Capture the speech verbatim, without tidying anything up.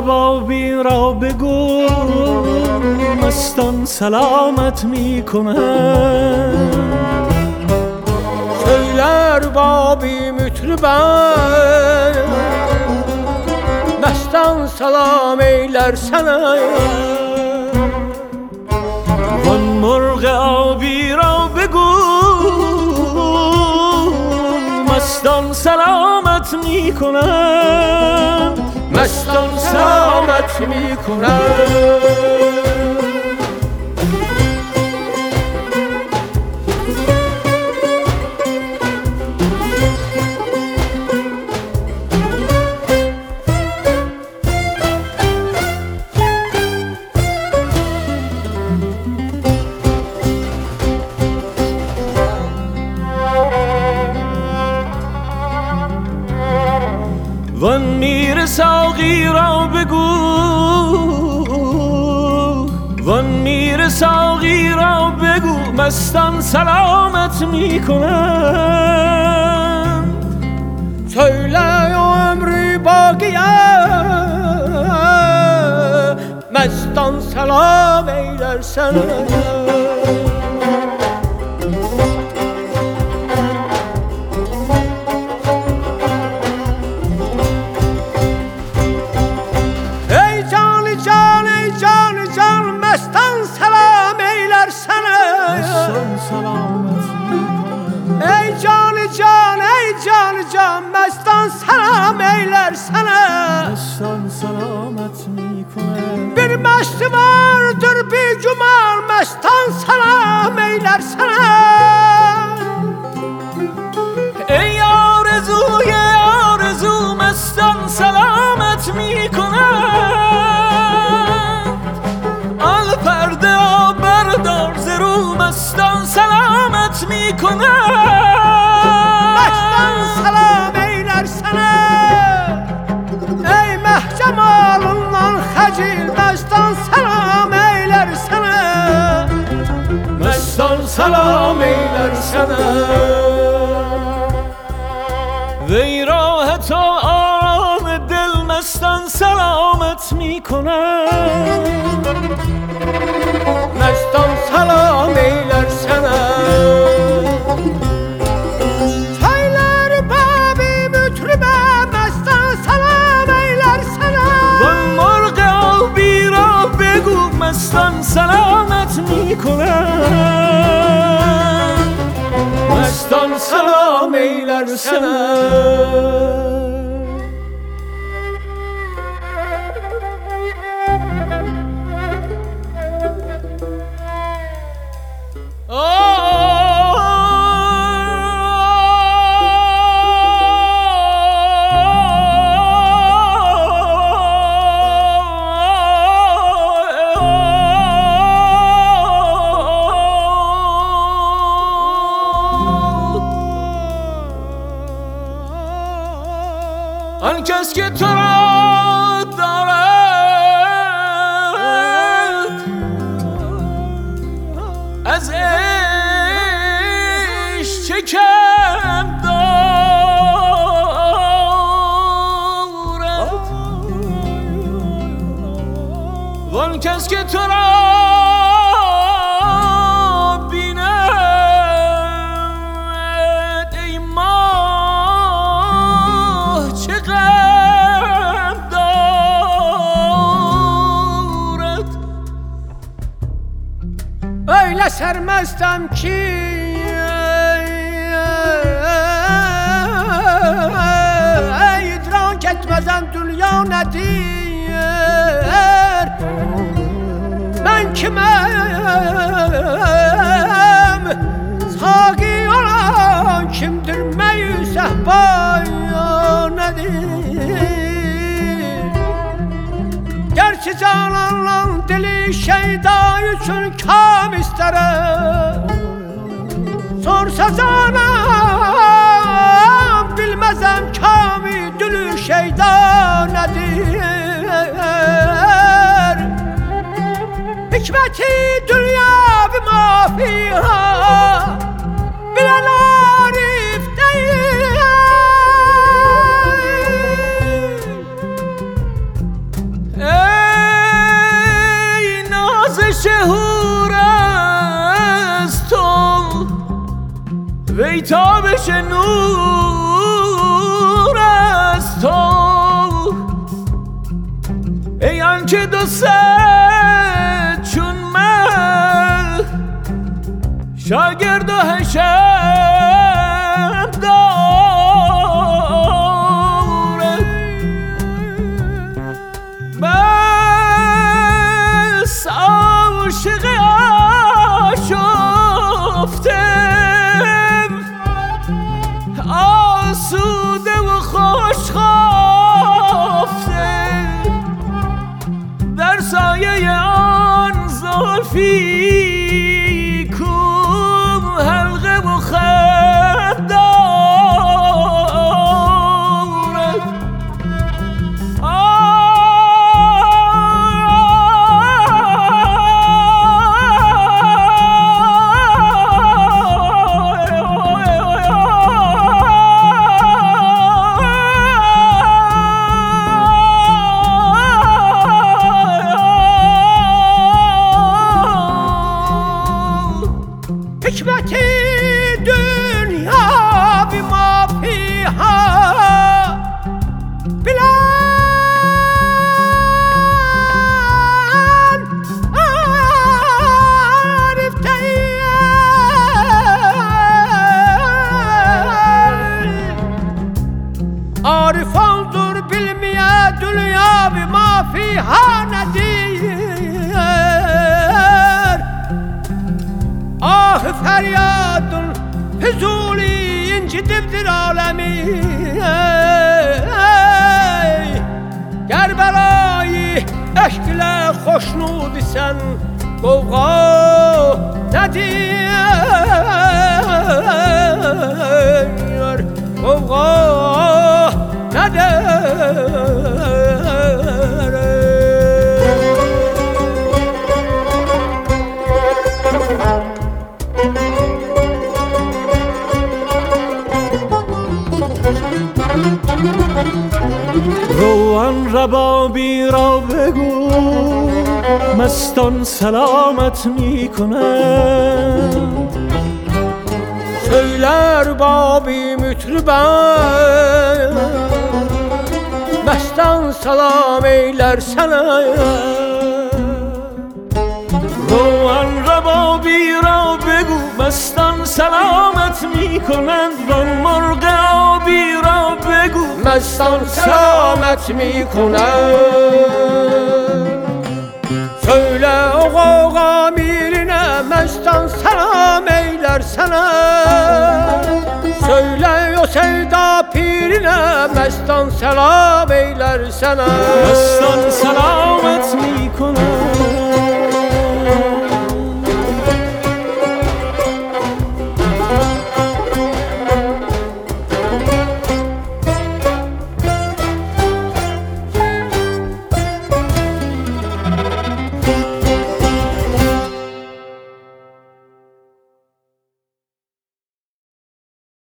ربابی را بگو مستان سلامت می کنند. Söyler babi mütrüben mestan salam eyler sana. وان مرغ آبی را بگو مستان سلامت می کنند. مستان سلامت می کنند. وان میر ساقی را بگو وان میر ساقی را بگو مستان سلامت می کنند. Söyle ömrü bakiye mestan selam eyler sana. Ey canı can, ey canı can mestan selam eyler sana. Mestan selamet mi کنه. Bir mesti vardır bir cumal mestan selam eyler sana. ای آرزوی آرزو مستان سلامت می کنند. آل پرده آ بردار ز رو مستان سلامت می کنند. Mestan selam eyler sana. Ey mehcemalından xəcil mestan selam eyler sana. Mestan selam eyler sana. وی راه تا آرام دل مستان سلامت می کنند. Mestan selam eyler sana. Söyler babi mütrübe mestan selam eyler sana. وان مرغ آبی را بگو مستان سلامت می کنند. مستان سلام eyler sana. آن کس که تو را دارد از عشق چه کم دارد. وان کس که تو را öyle sermezsem ki ey idrak etmezem dünya nedir. Ben kimem saki olan kimdir meyü sehpa nedir. Gerçi cananla dili şeyda üçün kam isterim. Sorsa canam bilmezem kami dili şeyda nedir. Hikmeti dünya bir mafiha bilen arif değil. وی تابش نور از تو، ای آنکه دو سه چون من شاگرد و حشم دارد، بس عاشق آشفتم آسوده و خوشخفته در سایه آن زلفی کو حلقه و خد دارد. حکمت دنیا بما فیها بلند عرفته عارفانdır bilmeye dünya bima fiha nedir. Ah feryadın Füzuli incidibdir alemi, Gerbelayı eşkle hoşnud isen Qovğa nedir, Qovğa nedir. روان ربابی را بگو مستان سلامت می کنند. Söyler babi mütriben mestan salam eyler sana. روان ربابی را بگو مستان سلامت می کنند. وان مرغ آبی را بگو Mestan selamet mi kunand. Söyle o gaga mirine mestan selam eyler sana. Söyle o sevda pirine mestan selam eyler sana. مستان سلامت می کنند.